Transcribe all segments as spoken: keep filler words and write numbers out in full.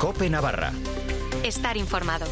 COPE Navarra. Estar informado.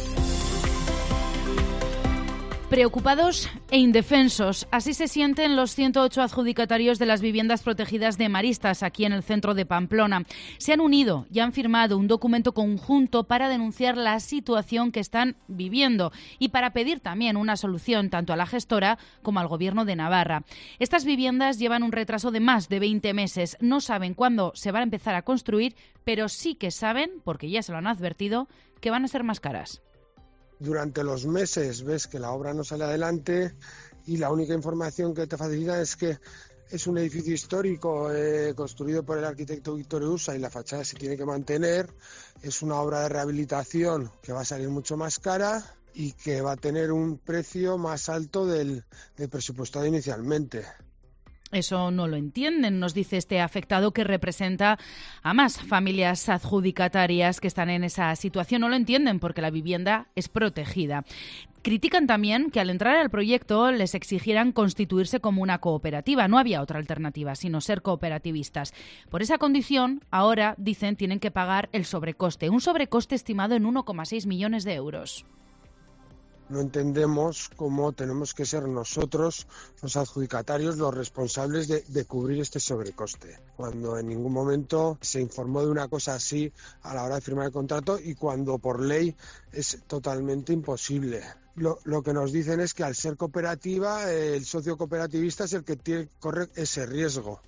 Preocupados e indefensos. Así se sienten los ciento ocho adjudicatarios de las viviendas protegidas de Maristas, aquí en el centro de Pamplona. Se han unido y han firmado un documento conjunto para denunciar la situación que están viviendo y para pedir también una solución tanto a la gestora como al Gobierno de Navarra. Estas viviendas llevan un retraso de más de veinte meses. No saben cuándo se van a empezar a construir, pero sí que saben, porque ya se lo han advertido, que van a ser más caras. Durante los meses ves que la obra no sale adelante y la única información que te facilita es que es un edificio histórico eh, construido por el arquitecto Víctor Usa y la fachada se tiene que mantener. Es una obra de rehabilitación que va a salir mucho más cara y que va a tener un precio más alto del, del presupuestado inicialmente. Eso no lo entienden, nos dice este afectado que representa a más familias adjudicatarias que están en esa situación. No lo entienden porque la vivienda es protegida. Critican también que al entrar al proyecto les exigieran constituirse como una cooperativa. No había otra alternativa, sino ser cooperativistas. Por esa condición, ahora, dicen, tienen que pagar el sobrecoste. Un sobrecoste estimado en uno coma seis millones de euros. No entendemos cómo tenemos que ser nosotros, los adjudicatarios, los responsables de, de cubrir este sobrecoste, cuando en ningún momento se informó de una cosa así a la hora de firmar el contrato y cuando por ley es totalmente imposible. Lo, lo que nos dicen es que al ser cooperativa, el socio cooperativista es el que tiene que correr ese riesgo.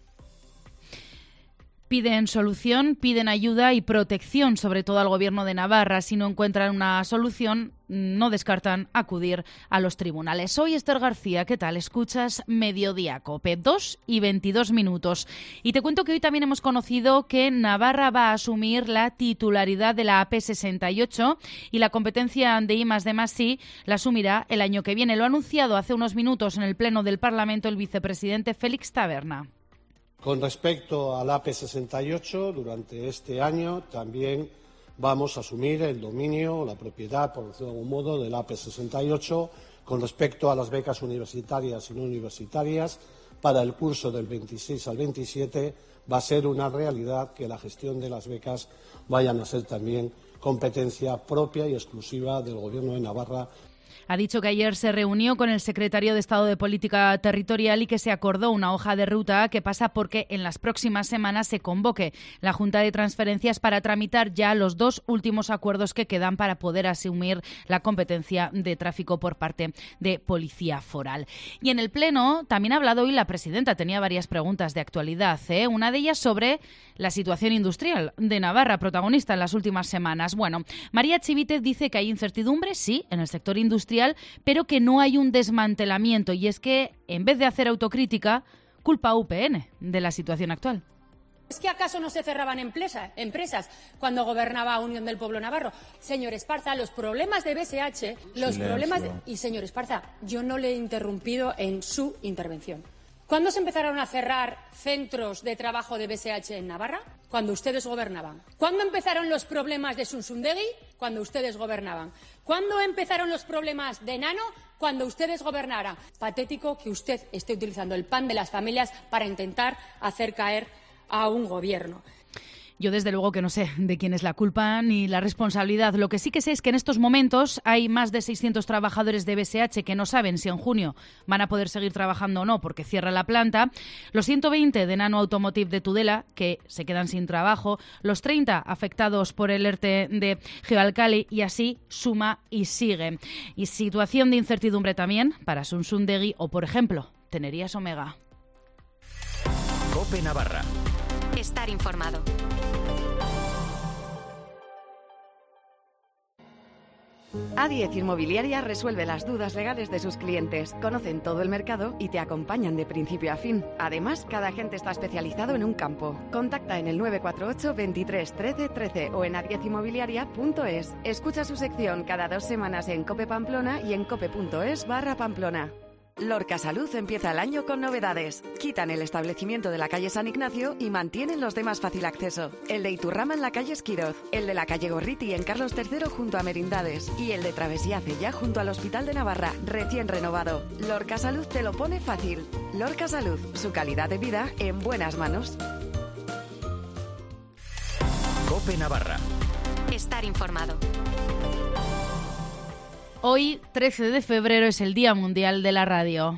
Piden solución, piden ayuda y protección, sobre todo al Gobierno de Navarra. Si no encuentran una solución, no descartan acudir a los tribunales. Soy Esther García, ¿qué tal? Escuchas Mediodía COPE, dos y veintidós minutos. Y te cuento que hoy también hemos conocido que Navarra va a asumir la titularidad de la A P sesenta y ocho y la competencia de I más D más I la asumirá el año que viene. Lo ha anunciado hace unos minutos en el Pleno del Parlamento el vicepresidente Félix Taberna. Con respecto al A P sesenta y ocho, durante este año también vamos a asumir el dominio, la propiedad, por decirlo de algún modo, del A P sesenta y ocho con respecto a las becas universitarias y no universitarias. Para el curso del veintiséis al veintisiete va a ser una realidad que la gestión de las becas vayan a ser también competencia propia y exclusiva del Gobierno de Navarra. Ha dicho que ayer se reunió con el secretario de Estado de Política Territorial y que se acordó una hoja de ruta que pasa porque en las próximas semanas se convoque la Junta de Transferencias para tramitar ya los dos últimos acuerdos que quedan para poder asumir la competencia de tráfico por parte de Policía Foral. Y en el Pleno también ha hablado hoy la presidenta. Tenía varias preguntas de actualidad, ¿eh? Una de ellas sobre la situación industrial de Navarra, protagonista en las últimas semanas. Bueno, María Chivite dice que hay incertidumbre, sí, en el sector industrial, pero que no hay un desmantelamiento, y es que en vez de hacer autocrítica, culpa a U P N de la situación actual. ¿Es que acaso no se cerraban empresa, empresas cuando gobernaba Unión del Pueblo Navarro? Señor Esparza, los problemas de B S H, los Silencio. problemas de... Y señor Esparza, yo no le he interrumpido en su intervención. ¿Cuándo se empezaron a cerrar centros de trabajo de B S H en Navarra? Cuando ustedes gobernaban. ¿Cuándo empezaron los problemas de Sunsundegui? Cuando ustedes gobernaban. ¿Cuándo empezaron los problemas de Nano? Cuando ustedes gobernaran. Patético que usted esté utilizando el pan de las familias para intentar hacer caer a un gobierno. Yo desde luego que no sé de quién es la culpa ni la responsabilidad. Lo que sí que sé es que en estos momentos hay más de seiscientos trabajadores de B S H que no saben si en junio van a poder seguir trabajando o no porque cierra la planta. Los ciento veinte de Nano Automotive de Tudela que se quedan sin trabajo. Los treinta afectados por el ERTE de Geoalcali y así suma y sigue. Y situación de incertidumbre también para Sunsundegui o, por ejemplo, Tenerías Omega. COPE Navarra. Estar informado. A diez Inmobiliaria resuelve las dudas legales de sus clientes. Conocen todo el mercado y te acompañan de principio a fin. Además, cada agente está especializado en un campo. Contacta en el nueve cuatro ocho, veintitrés, trece, trece o en a diez inmobiliaria punto es. Escucha su sección cada dos semanas en Cope Pamplona y en cope.es barra Pamplona. Lorca Salud empieza el año con novedades. Quitan el establecimiento de la calle San Ignacio y mantienen los de más fácil acceso. El de Iturrama en la calle Esquiroz, el de la calle Gorriti en Carlos tercero junto a Merindades y el de Travesía Cella junto al Hospital de Navarra, recién renovado. Lorca Salud te lo pone fácil. Lorca Salud, su calidad de vida en buenas manos. COPE Navarra. Estar informado. Hoy, trece de febrero, es el Día Mundial de la Radio.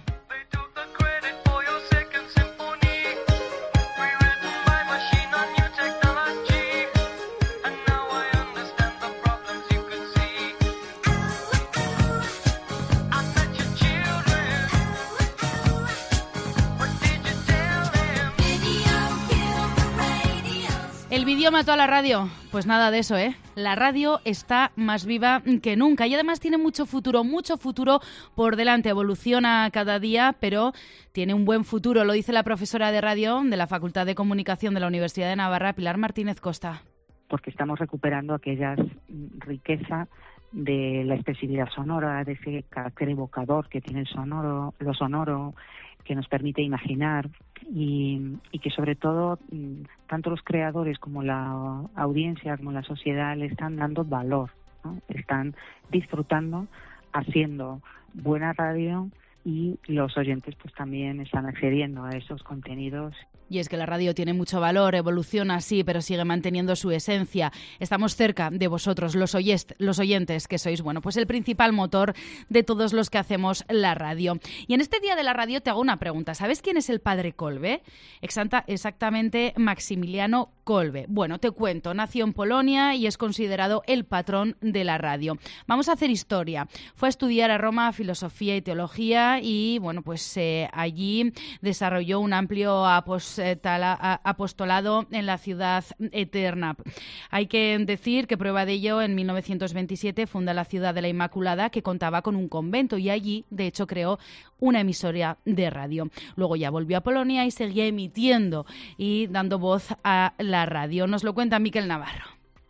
¿El vídeo mató a la radio? Pues nada de eso, ¿eh? La radio está más viva que nunca y además tiene mucho futuro, mucho futuro por delante. Evoluciona cada día, pero tiene un buen futuro, lo dice la profesora de radio de la Facultad de Comunicación de la Universidad de Navarra, Pilar Martínez Costa. Porque estamos recuperando aquella riqueza de la expresividad sonora, de ese carácter evocador que tiene el sonoro, lo sonoro, que nos permite imaginar y, y que sobre todo tanto los creadores como la audiencia como la sociedad le están dando valor, ¿no? Están disfrutando haciendo buena radio y los oyentes pues también están accediendo a esos contenidos. Y es que la radio tiene mucho valor, evoluciona sí, pero sigue manteniendo su esencia. Estamos cerca de vosotros, los, oyest, los oyentes, que sois, bueno, pues el principal motor de todos los que hacemos la radio. Y en este Día de la Radio te hago una pregunta. ¿Sabes quién es el padre Kolbe? Exacta, exactamente Maximiliano Kolbe. Bueno, te cuento. Nació en Polonia y es considerado el patrón de la radio. Vamos a hacer historia. Fue a estudiar a Roma filosofía y teología y, bueno, pues eh, allí desarrolló un amplio apos apostolado en la ciudad eterna. Hay que decir que prueba de ello, en mil novecientos veintisiete funda la Ciudad de la Inmaculada, que contaba con un convento y allí, de hecho, creó una emisora de radio. Luego ya volvió a Polonia y seguía emitiendo y dando voz a la radio. Nos lo cuenta Miquel Navarro.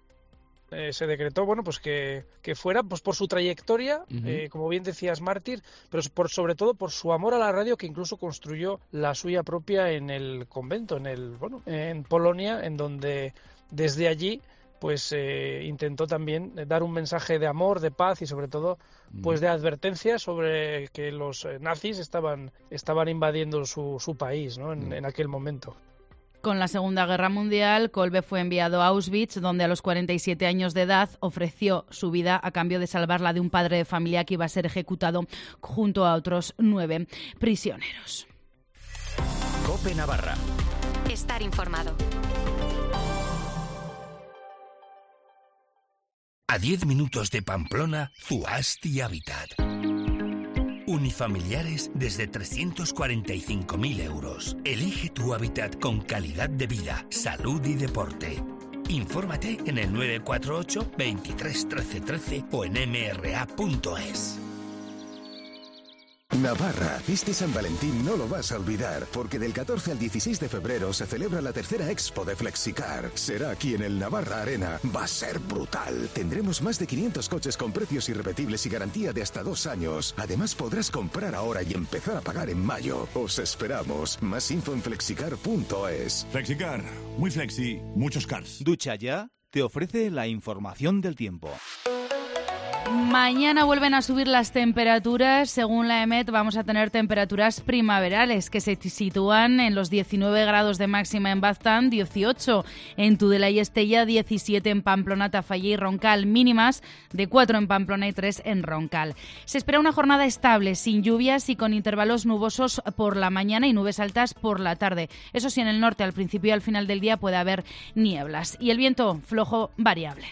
Eh, se decretó, bueno, pues que, que fuera pues por su trayectoria, uh-huh. eh, como bien decías, mártir, pero por, sobre todo por su amor a la radio, que incluso construyó la suya propia en el convento, en el bueno, en Polonia, en donde desde allí pues eh, intentó también dar un mensaje de amor, de paz y sobre todo pues de advertencia sobre que los nazis estaban estaban invadiendo su, su país, ¿no? en, en aquel momento. Con la Segunda Guerra Mundial, Kolbe fue enviado a Auschwitz, donde a los cuarenta y siete años de edad ofreció su vida a cambio de salvarla de un padre de familia que iba a ser ejecutado junto a otros nueve prisioneros. COPE Navarra. Estar informado. A diez minutos de Pamplona, Zuasti Habitat. Unifamiliares desde trescientos cuarenta y cinco mil euros. Elige tu hábitat con calidad de vida, salud y deporte. Infórmate en el nueve cuatro ocho, veintitrés, trece, trece o en m r a punto es. Navarra, este San Valentín no lo vas a olvidar, porque del catorce al dieciséis de febrero se celebra la tercera Expo de Flexicar. Será aquí en el Navarra Arena. Va a ser brutal. Tendremos más de quinientos coches con precios irrepetibles y garantía de hasta dos años. Además podrás comprar ahora y empezar a pagar en mayo. Os esperamos. Más info en flexicar punto es. Flexicar, muy flexi, muchos cars. Ducha Ya te ofrece la información del tiempo. Mañana vuelven a subir las temperaturas. Según la EMET, vamos a tener temperaturas primaverales que se sitúan en los diecinueve grados de máxima en Baztán, dieciocho en Tudela y Estella, diecisiete en Pamplona, Tafalla y Roncal, mínimas de cuatro en Pamplona y tres en Roncal. Se espera una jornada estable, sin lluvias y con intervalos nubosos por la mañana y nubes altas por la tarde. Eso sí, en el norte, al principio y al final del día puede haber nieblas. Y el viento flojo variable.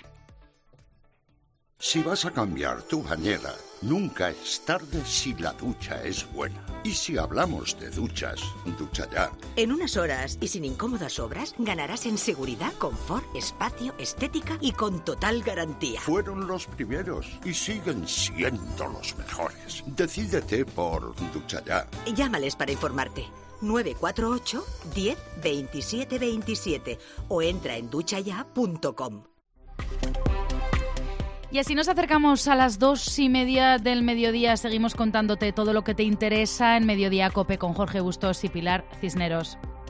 Si vas a cambiar tu bañera, nunca es tarde si la ducha es buena. Y si hablamos de duchas, Ducha Ya. En unas horas y sin incómodas obras, ganarás en seguridad, confort, espacio, estética y con total garantía. Fueron los primeros y siguen siendo los mejores. Decídete por Ducha Ya. Llámales para informarte. nueve cuatro ocho, diez, veintisiete, veintisiete o entra en ducha ya punto com. Y así nos acercamos a las dos y media del mediodía. Seguimos contándote todo lo que te interesa en Mediodía COPE con Jorge Bustos y Pilar Cisneros.